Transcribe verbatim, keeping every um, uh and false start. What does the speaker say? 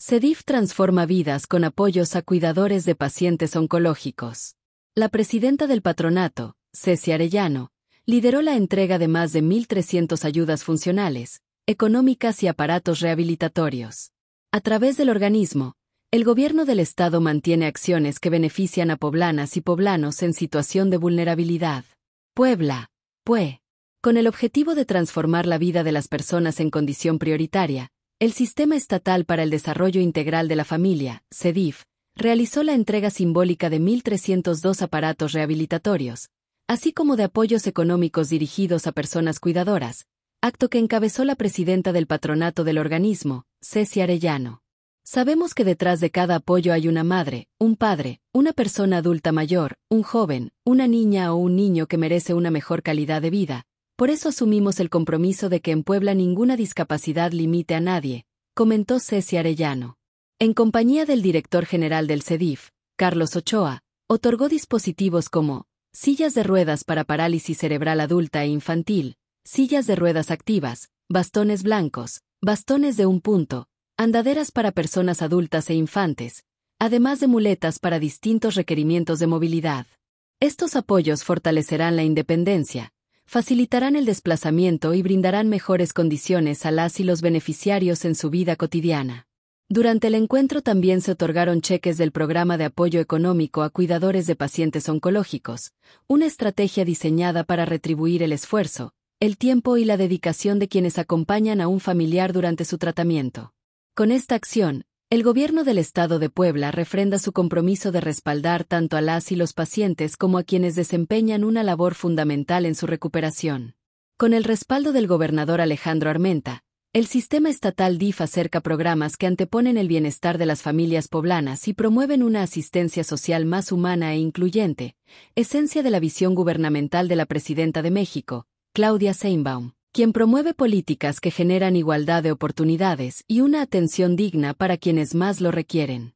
CEDIF transforma vidas con apoyos a cuidadores de pacientes oncológicos. La presidenta del patronato, Ceci Arellano, lideró la entrega de más de mil trescientas ayudas funcionales, económicas y aparatos rehabilitatorios. A través del organismo, el gobierno del estado mantiene acciones que benefician a poblanas y poblanos en situación de vulnerabilidad. Puebla, P U E. Con el objetivo de transformar la vida de las personas en condición prioritaria, el Sistema Estatal para el Desarrollo Integral de la Familia, CEDIF, realizó la entrega simbólica de mil trescientos dos aparatos rehabilitatorios, así como de apoyos económicos dirigidos a personas cuidadoras, acto que encabezó la presidenta del patronato del organismo, Ceci Arellano. Sabemos que detrás de cada apoyo hay una madre, un padre, una persona adulta mayor, un joven, una niña o un niño que merece una mejor calidad de vida. Por eso asumimos el compromiso de que en Puebla ninguna discapacidad limite a nadie, comentó Ceci Arellano. En compañía del director general del CEDIF, Carlos Ochoa, otorgó dispositivos como sillas de ruedas para parálisis cerebral adulta e infantil, sillas de ruedas activas, bastones blancos, bastones de un punto, andaderas para personas adultas e infantes, además de muletas para distintos requerimientos de movilidad. Estos apoyos fortalecerán la independencia, facilitarán el desplazamiento y brindarán mejores condiciones a las y los beneficiarios en su vida cotidiana. Durante el encuentro también se otorgaron cheques del Programa de Apoyo Económico a Cuidadores de Pacientes Oncológicos, una estrategia diseñada para retribuir el esfuerzo, el tiempo y la dedicación de quienes acompañan a un familiar durante su tratamiento. Con esta acción, el gobierno del estado de Puebla refrenda su compromiso de respaldar tanto a las y los pacientes como a quienes desempeñan una labor fundamental en su recuperación. Con el respaldo del gobernador Alejandro Armenta, el sistema estatal D I F acerca programas que anteponen el bienestar de las familias poblanas y promueven una asistencia social más humana e incluyente, esencia de la visión gubernamental de la presidenta de México, Claudia Sheinbaum, quien promueve políticas que generan igualdad de oportunidades y una atención digna para quienes más lo requieren.